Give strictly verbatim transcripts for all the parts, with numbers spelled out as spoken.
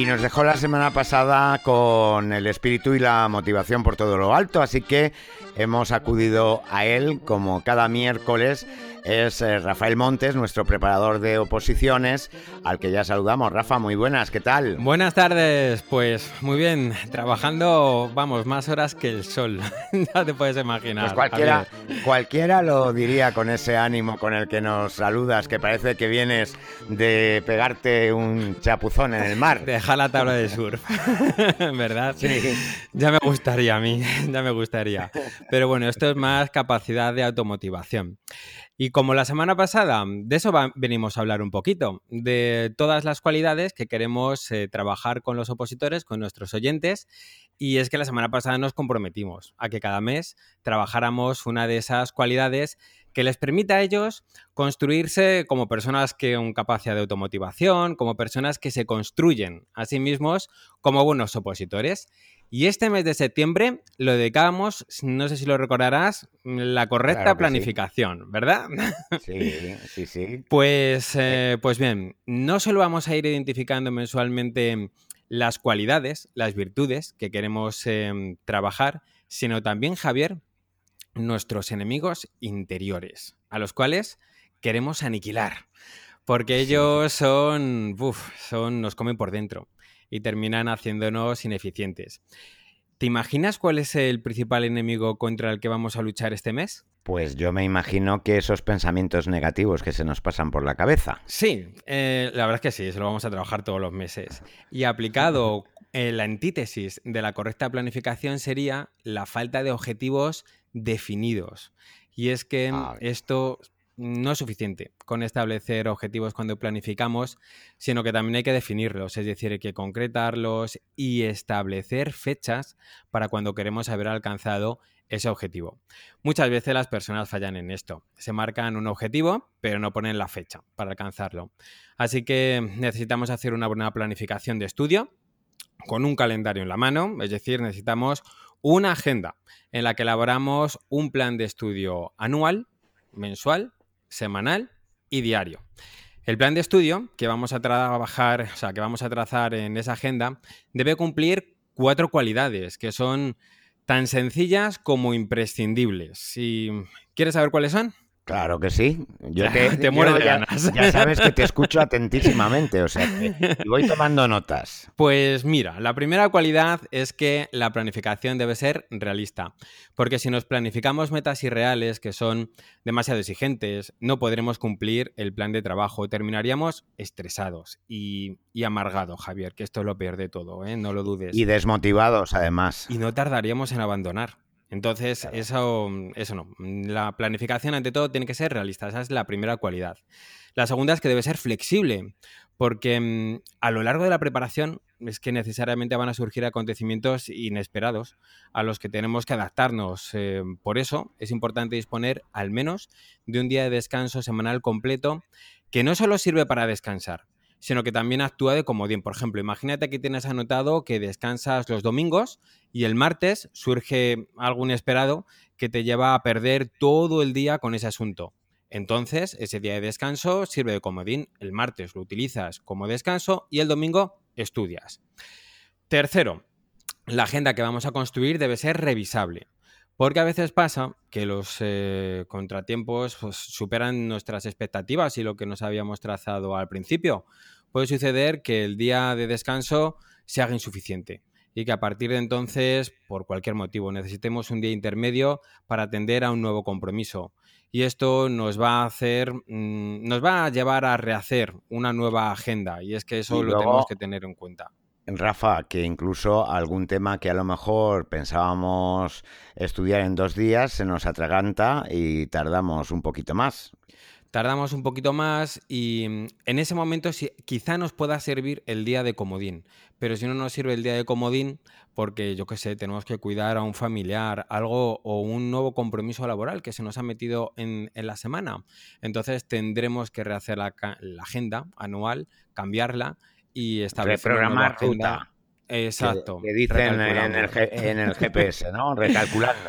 nos dejó la semana pasada con el espíritu y la motivación por todo lo alto, así que hemos acudido a él como cada miércoles. Es eh, Rafael Montes, nuestro preparador de oposiciones, al que ya saludamos. Rafa, muy buenas, ¿qué tal? Buenas tardes, pues muy bien, trabajando, vamos, más horas que el sol, ya te puedes imaginar. Pues cualquiera, cualquiera lo diría con ese ánimo con el que nos saludas, que parece que vienes de pegarte un chapuzón en el mar. Deja la tabla de surf, ¿verdad? Sí. Ya me gustaría a mí, ya me gustaría. Pero bueno, esto es más capacidad de automotivación. Y como la semana pasada, de eso va, venimos a hablar un poquito, de todas las cualidades que queremos eh, trabajar con los opositores, con nuestros oyentes, y es que la semana pasada nos comprometimos a que cada mes trabajáramos una de esas cualidades que les permita a ellos construirse como personas con capacidad de automotivación, como personas que se construyen a sí mismos como buenos opositores. Y este mes de septiembre lo dedicábamos, no sé si lo recordarás, la correcta Claro que planificación, sí. ¿Verdad? Sí, sí, sí. Pues, eh, pues bien, no solo vamos a ir identificando mensualmente las cualidades, las virtudes que queremos eh, trabajar, sino también, Javier, nuestros enemigos interiores, a los cuales queremos aniquilar, porque Sí. ellos son, uf, son, nos comen por dentro y terminan haciéndonos ineficientes. ¿Te imaginas cuál es el principal enemigo contra el que vamos a luchar este mes? Pues yo me imagino que esos pensamientos negativos que se nos pasan por la cabeza. Sí, eh, la verdad es que sí, eso lo vamos a trabajar todos los meses. Y aplicado, eh, la antítesis de la correcta planificación sería la falta de objetivos definidos. Y es que Ah, esto no es suficiente con establecer objetivos cuando planificamos, sino que también hay que definirlos, es decir, hay que concretarlos y establecer fechas para cuando queremos haber alcanzado ese objetivo. Muchas veces las personas fallan en esto. Se marcan un objetivo, pero no ponen la fecha para alcanzarlo. Así que necesitamos hacer una buena planificación de estudio con un calendario en la mano, es decir, necesitamos una agenda en la que elaboramos un plan de estudio anual, mensual, semanal y diario. El plan de estudio que vamos a trabajar, o sea, que vamos a trazar en esa agenda, debe cumplir cuatro cualidades que son tan sencillas como imprescindibles. ¿Y quieres saber cuáles son? claro que sí. Yo te, Te yo mueres de ya, ganas. ya sabes que te escucho atentísimamente, o sea que y voy tomando notas. Pues mira, la primera cualidad es que la planificación debe ser realista, porque si nos planificamos metas irreales que son demasiado exigentes, no podremos cumplir el plan de trabajo, terminaríamos estresados y, y amargados, Javier, que esto es lo peor de todo, ¿eh? No lo dudes. Y desmotivados, además. Y no tardaríamos en abandonar. Entonces, Claro. eso, eso no. La planificación, ante todo, tiene que ser realista. Esa es la primera cualidad. La segunda es que debe ser flexible, porque mmm, a lo largo de la preparación es que necesariamente van a surgir acontecimientos inesperados a los que tenemos que adaptarnos. Eh, por eso es importante disponer al menos de un día de descanso semanal completo que no solo sirve para descansar, sino que también actúa de comodín. Por ejemplo, imagínate que tienes anotado que descansas los domingos y el martes surge algo inesperado que te lleva a perder todo el día con ese asunto. Entonces, ese día de descanso sirve de comodín. El martes lo utilizas como descanso y el domingo estudias. Tercero, la agenda que vamos a construir debe ser revisable. Porque a veces pasa que los eh, contratiempos pues, superan nuestras expectativas y lo que nos habíamos trazado al principio. Puede suceder que el día de descanso se haga insuficiente y que a partir de entonces, por cualquier motivo, necesitemos un día intermedio para atender a un nuevo compromiso. Y esto nos va a hacer, mmm, nos va a llevar a rehacer una nueva agenda y es que eso Y lo tenemos luego, que tener en cuenta. Rafa, que incluso algún tema que a lo mejor pensábamos estudiar en dos días se nos atraganta y tardamos un poquito más. Tardamos un poquito más y mm, en ese momento sí, quizá nos pueda servir el día de comodín, pero si no nos sirve el día de comodín, porque yo qué sé, tenemos que cuidar a un familiar, algo o un nuevo compromiso laboral que se nos ha metido en, en la semana, entonces tendremos que rehacer la, ca- la agenda anual, cambiarla y establecer una nueva Reprogramar agenda. ruta, que, Exacto, que dicen en el, recalculando. G- en el G P S, ¿no? Recalculando.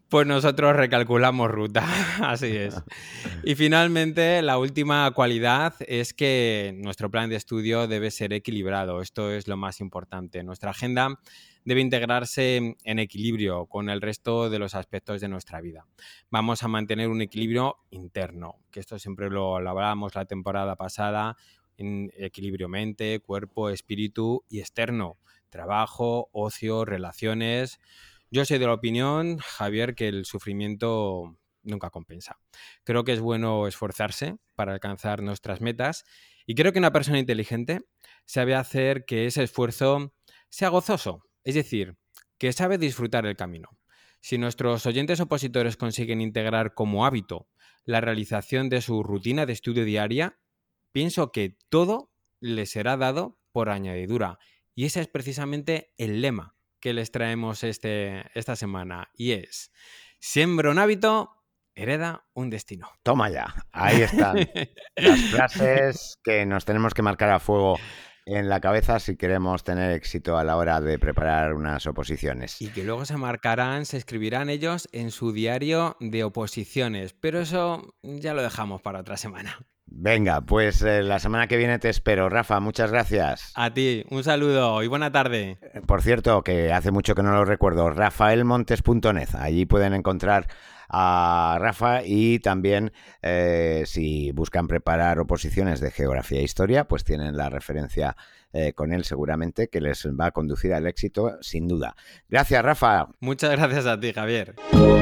Pues nosotros recalculamos ruta, así es. Y finalmente, la última cualidad es que nuestro plan de estudio debe ser equilibrado. Esto es lo más importante. Nuestra agenda debe integrarse en equilibrio con el resto de los aspectos de nuestra vida. Vamos a mantener un equilibrio interno, que esto siempre lo, lo hablábamos la temporada pasada, en equilibrio mente, cuerpo, espíritu y externo, trabajo, ocio, relaciones. Yo soy de la opinión, Javier, que el sufrimiento nunca compensa. Creo que es bueno esforzarse para alcanzar nuestras metas y creo que una persona inteligente sabe hacer que ese esfuerzo sea gozoso. Es decir, que sabe disfrutar el camino. Si nuestros oyentes opositores consiguen integrar como hábito la realización de su rutina de estudio diaria, pienso que todo les será dado por añadidura. Y ese es precisamente el lema que les traemos este, esta semana. Y es, siembra un hábito, hereda un destino. Toma ya, ahí están las frases que nos tenemos que marcar a fuego en la cabeza si queremos tener éxito a la hora de preparar unas oposiciones. Y que luego se marcarán, se escribirán ellos en su diario de oposiciones. Pero eso ya lo dejamos para otra semana. Venga, pues eh, la semana que viene te espero. Rafa, muchas gracias. A ti, un saludo y buena tarde. Por cierto, que hace mucho que no lo recuerdo, rafael montes punto net. Allí pueden encontrar a Rafa y también eh, si buscan preparar oposiciones de geografía e historia, pues tienen la referencia eh, con él seguramente que les va a conducir al éxito sin duda. Gracias, Rafa. Muchas gracias a ti, Javier.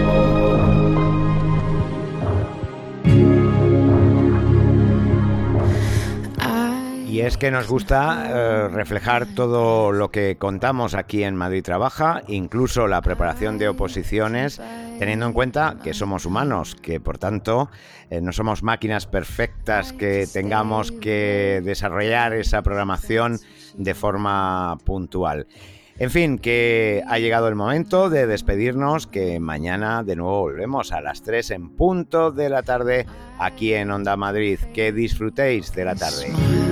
Y es que nos gusta eh, reflejar todo lo que contamos aquí en Madrid Trabaja, incluso la preparación de oposiciones, teniendo en cuenta que somos humanos, que por tanto eh, no somos máquinas perfectas que tengamos que desarrollar esa programación de forma puntual. En fin, que ha llegado el momento de despedirnos, que mañana de nuevo volvemos a las tres en punto de la tarde aquí en Onda Madrid. Que disfrutéis de la tarde.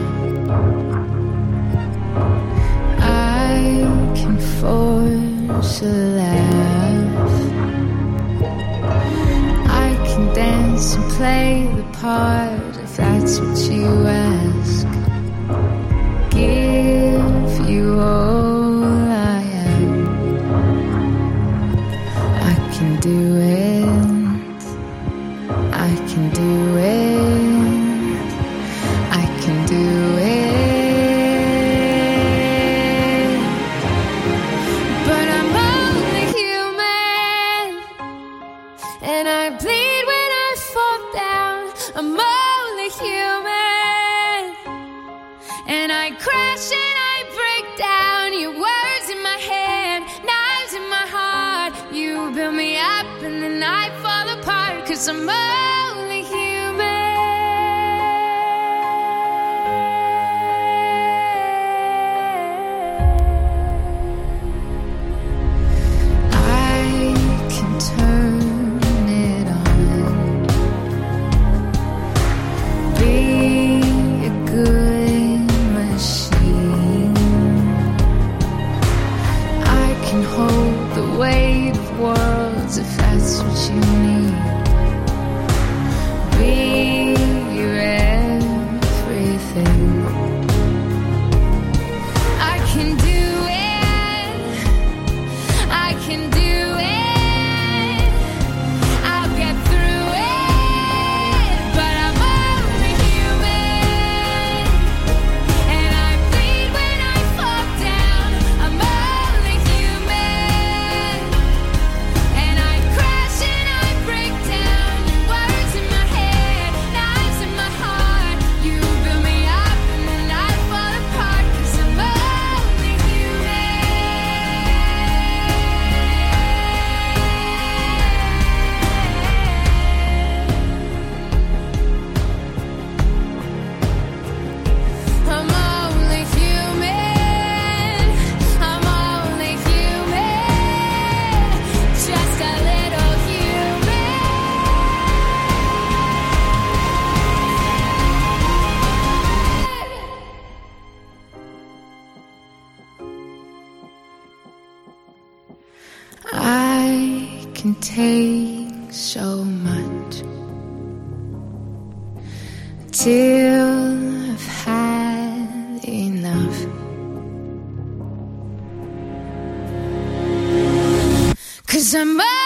I can force a laugh. I can dance and play the part if that's what you ask. Give you all I am. I can do it. I can do it. I can do it. But I'm only human, and I bleed when I fall down. I'm only human, and I crash and I break down. Your words in my head, knives in my heart. You build me up and then I fall apart, 'cause I'm only human. I can turn it on, be a good machine. I can hold the weight of worlds if that's what you need. Be your everything. I can do it. I can do it. I'll get through it. But I'm only human, and I bleed when I fall down. I'm only human, and I crash and I take so much till I've had enough. 'Cause I'm